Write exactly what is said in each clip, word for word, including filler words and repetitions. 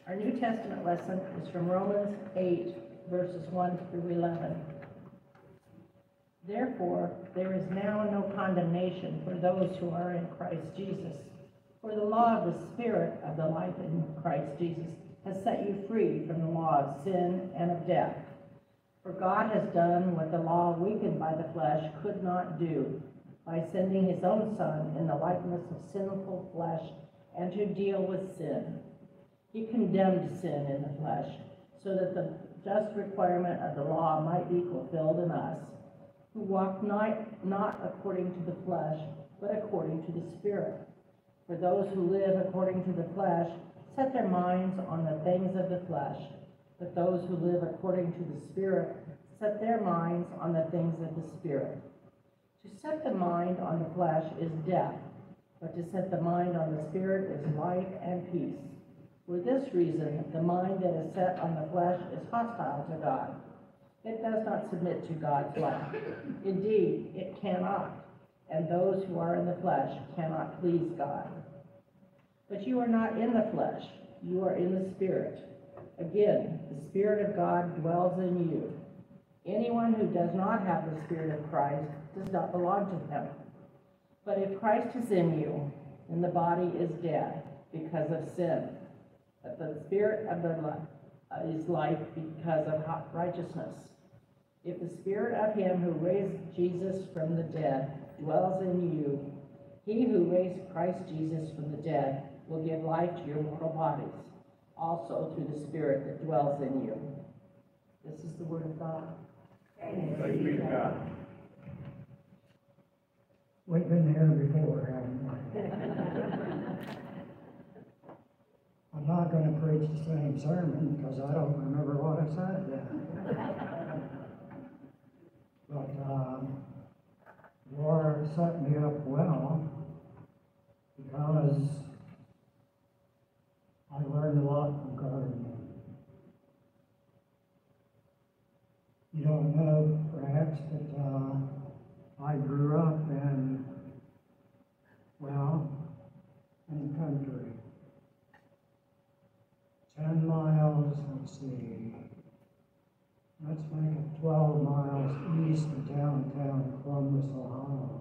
Our New Testament lesson is from Romans eight, verses one through eleven. Therefore, there is now no condemnation for those who are in Christ Jesus. For the law of the Spirit of the life in Christ Jesus has set you free from the law of sin and of death. For God has done what the law, weakened by the flesh, could not do, by sending his own Son in the likeness of sinful flesh, and to deal with sin. He condemned sin in the flesh, so that the just requirement of the law might be fulfilled in us, who walk not, not according to the flesh, but according to the Spirit. For those who live according to the flesh set their minds on the things of the flesh, but those who live according to the Spirit set their minds on the things of the Spirit. To set the mind on the flesh is death, but to set the mind on the Spirit is life and peace. For this reason, the mind that is set on the flesh is hostile to God. It does not submit to God's law. Indeed, it cannot, and those who are in the flesh cannot please God. But you are not in the flesh, you are in the Spirit. Again, the Spirit of God dwells in you. Anyone who does not have the Spirit of Christ does not belong to him. But if Christ is in you, then the body is dead because of sin, but the Spirit of the life is life because of righteousness. If the Spirit of him who raised Jesus from the dead dwells in you, he who raised Christ Jesus from the dead will give life to your mortal bodies, also through the Spirit that dwells in you. This is the word of God. Thanks be to God. We've been here before, haven't we? I'm not going to preach the same sermon because I don't remember what I said then. But um, Laura set me up well because I learned a lot from gardening. You don't know, perhaps, that uh, I grew up in, well, in the country. Ten miles, let's see, let's make it twelve miles east of downtown Columbus, Ohio.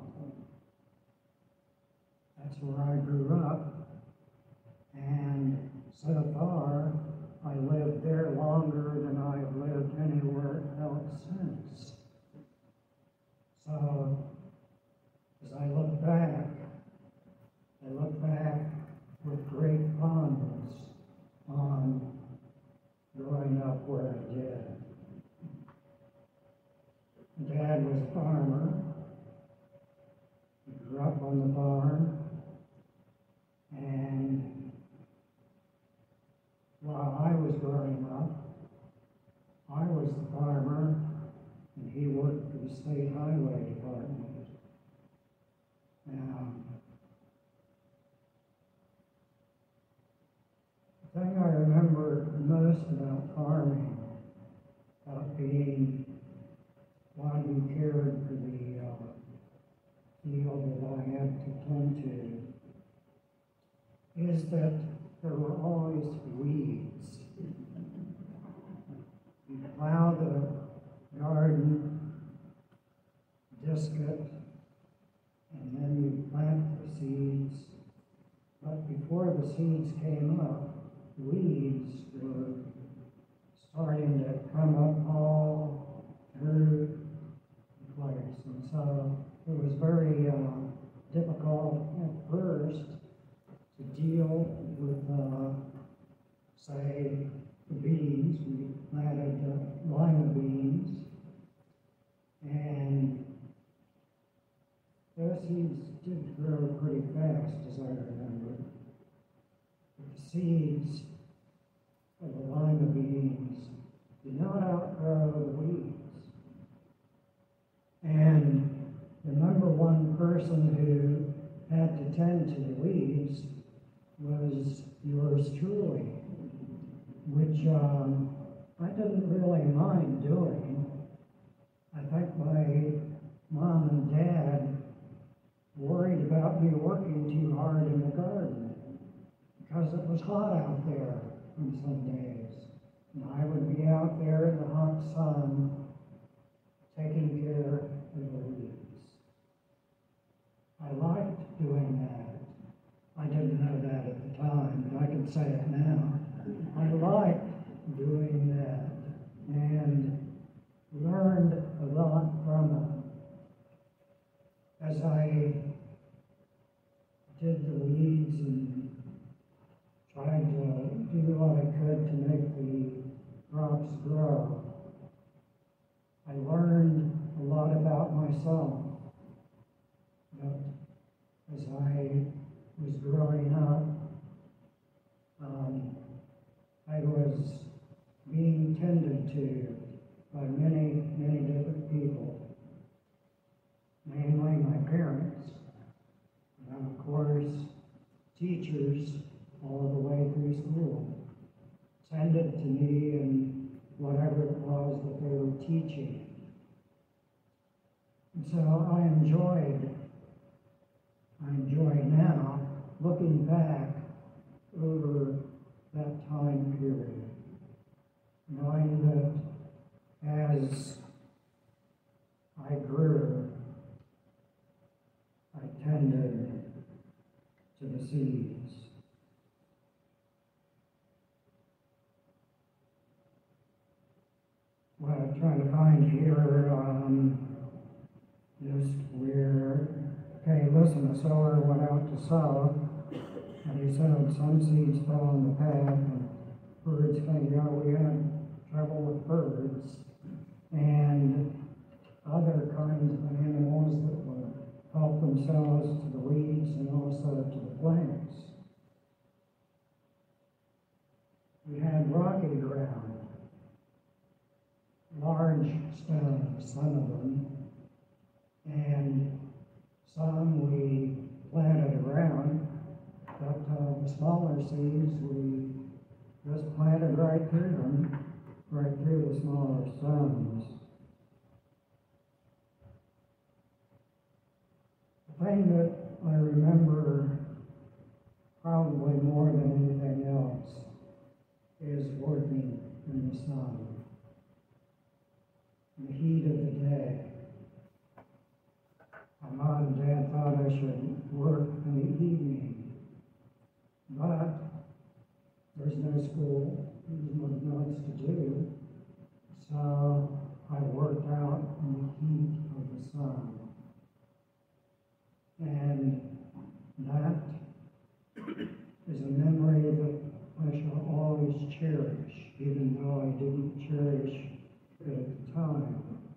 That's where I grew up, and so far, I lived there longer than I've lived anywhere else since. So, as I look back, I look back with great fondness on growing up where I did. Dad was a farmer. He grew up on the farm, and while I was growing up, I was the farmer, and he worked for the state highway department. Now, the thing I remember most about farming, about being one who cared for the uh, field that I had to tend to, is that there were always weeds. You plow the garden, disc it, and then you plant the seeds. But before the seeds came up, weeds were starting to come up all through the place. And so it was very uh, difficult at first to deal with, uh, say, the beans. We planted uh, lima beans, and those seeds did grow pretty fast, as I remember. But the seeds of the lima beans did not outgrow the weeds. And the number one person who had to tend to the weeds was yours truly, which um, I didn't really mind doing. I think my mom and dad worried about me working too hard in the garden because it was hot out there. on some days. And I would be out there in the hot sun taking care of the weeds. I liked doing that. I didn't know that at the time, but I can say it now. I liked doing that and learned a lot from it. As I did the weeds and tried to do what I could to make the crops grow, I learned a lot about myself. But as I was growing up, um, I was being tended to by many, many different people, mainly my parents, and of course, teachers all the way through school, tended to me and whatever it was that they were teaching. And so I enjoyed, I enjoy now looking back over that time period, knowing that as I grew, I tended to the seeds. What I'm trying to find here, um, just where, okay, listen, the sower went out to sow, and he said some seeds fell on the path, and birds came out. We had trouble with birds, and other kinds of animals that would help themselves to the weeds and also to the plants. We had rocky ground, large stones, some of them, and some we planted around, but uh, the smaller seeds we just planted right through them, right through the smaller stones. The thing that I remember probably more than anything else is working in the sun, in the heat of the day. My mom and dad thought I should work in the evening, but there's no school, there's nothing else to do, so I worked out in the heat of the sun. And that is a memory that I shall always cherish, even though I didn't cherish it at the time.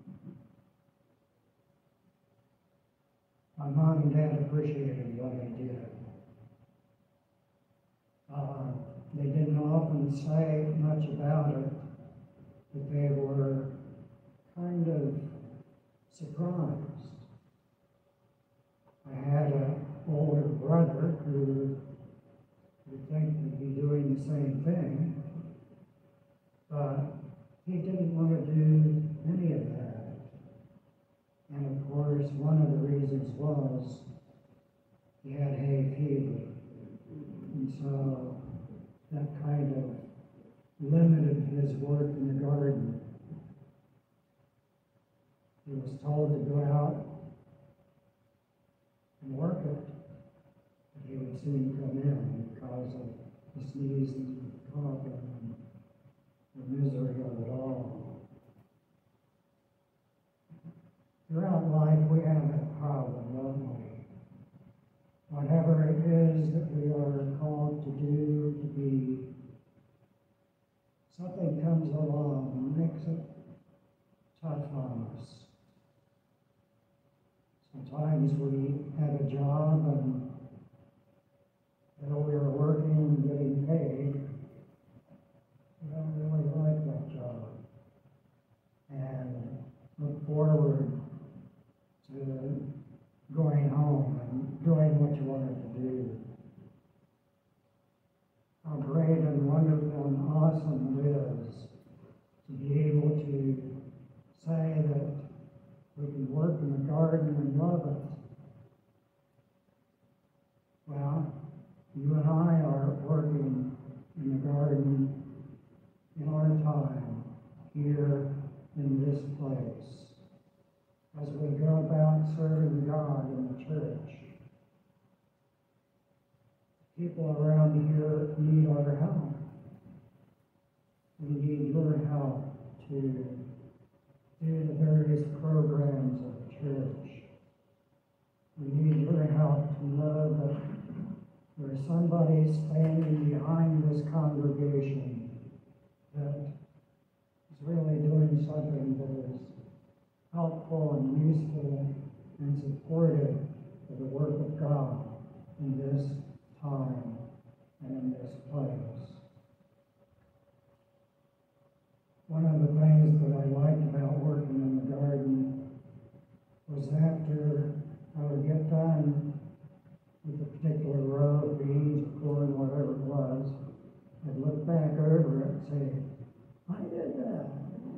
My mom and dad appreciated what I did. Uh, they didn't often say much about it, but they were kind of surprised. I had an older brother who would think he'd be doing the same thing, but he didn't want to do any of that. And of course, one of the reasons was he had hay fever. And so that kind of limited his work in the garden. He was told to go out and work it, but he would soon come in because of the sneezing and the coughing and the misery of it all. Throughout life, we have that problem, don't we? Whatever it is that we are called to do, to be, something comes along and makes it tough on us. Sometimes we have a job and though we are working and getting paid, we don't really like that job. And look forward to going home and doing what you wanted to do. How great and wonderful and awesome it is to be able to say that we can work in the garden and love it. Well, you and I are working in the garden people around here need our help. We need your help to do the various programs of church. We need your help to know that there's somebody standing behind this congregation that is really doing something that is helpful and useful and supportive of the work of God in this time and in this place. One of the things that I liked about working in the garden was after I would get done with a particular row of beans or corn, whatever it was, I'd look back over it and say, I did that.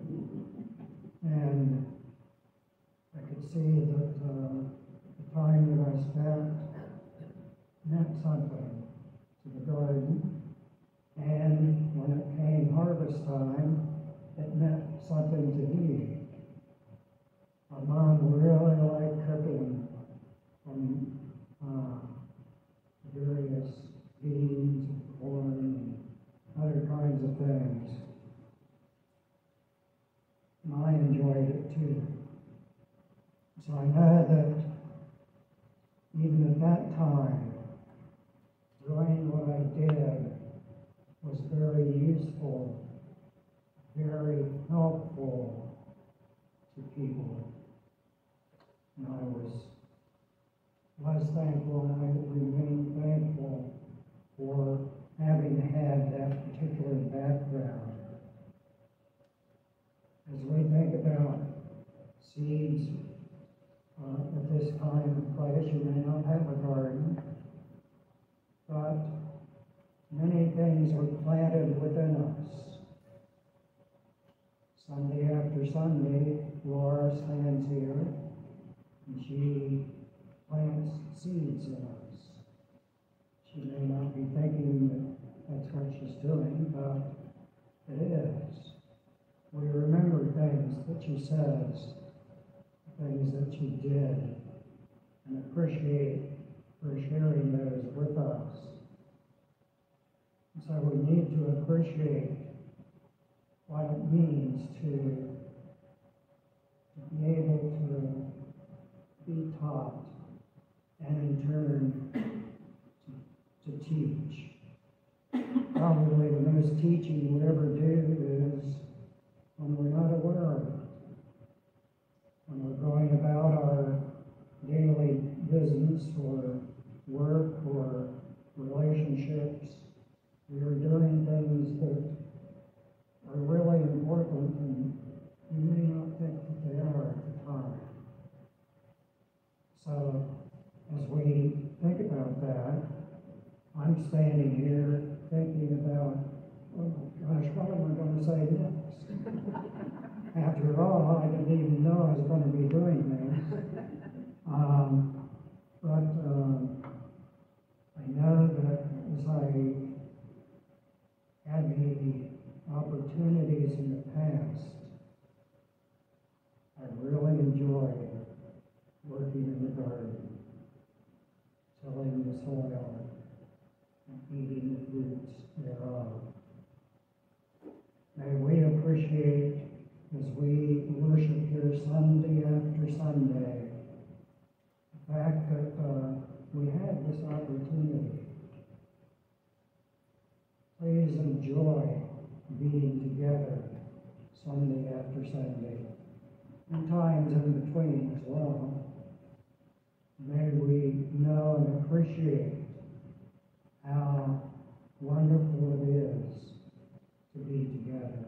And I could see that uh, the time that I spent meant something to the garden. And when it came harvest time, it meant something to me. My mom really liked cooking from uh, various beans and corn and other kinds of things. And I enjoyed it too. So I know that even at that time, doing what I did was very useful, very helpful to people. And I was, was thankful, and I remain thankful for having had that particular background. As we think about seeds uh, at this time and place, you may not have a garden, but many things are planted within us. Sunday after Sunday, Laura stands here and she plants seeds in us. She may not be thinking that that's what she's doing, but it is. We remember things that she says, things that she did, and appreciate her sharing those with us. And so we need to appreciate what it means to, to be able to be taught and in turn to, to teach. Probably the most teaching we ever do is when we're not aware of it. When we're going about our daily business or work or relationships, we are doing things that are really important and you may not think that they are at the time. So as we think about that, I'm standing here thinking about, oh my gosh, what am I going to say next? After all, I didn't even know I was going to be doing this. Um, but um, I know that as I had the opportunities in the past, I really enjoyed working in the garden, tilling the soil, and eating the fruits thereof. May we appreciate, as we worship here Sunday after Sunday, the fact that uh, we had this opportunity. Please enjoy being together Sunday after Sunday, and times in between as well. May we know and appreciate how wonderful it is to be together.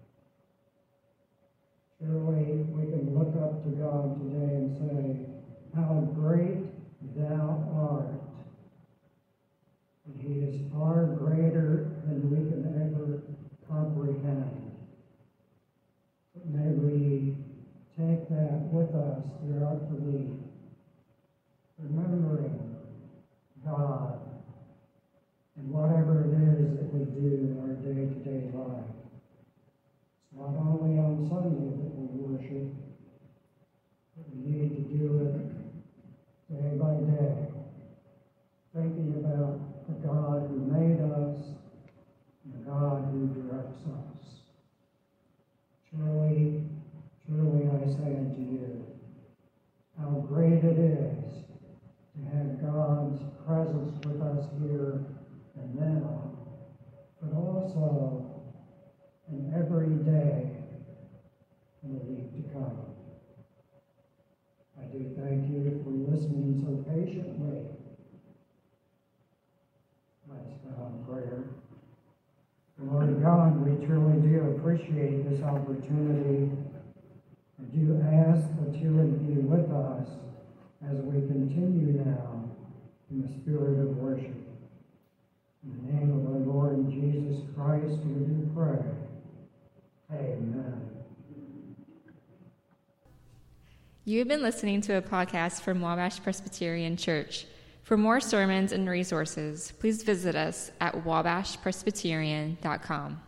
Surely we can look up to God today and say, how great thou art. And he is far greater than we can ever comprehend. But may we take that with us throughout the week, remembering God and what us here and now, but also in every day in the week to come. I do thank you for listening so patiently. Let's bow in prayer. Lord God, we truly do appreciate this opportunity and do ask that you would be with us as we continue now in the spirit of worship. In the name of our Lord Jesus Christ, we do pray. Amen. You have been listening to a podcast from Wabash Presbyterian Church. For more sermons and resources, please visit us at wabash presbyterian dot com.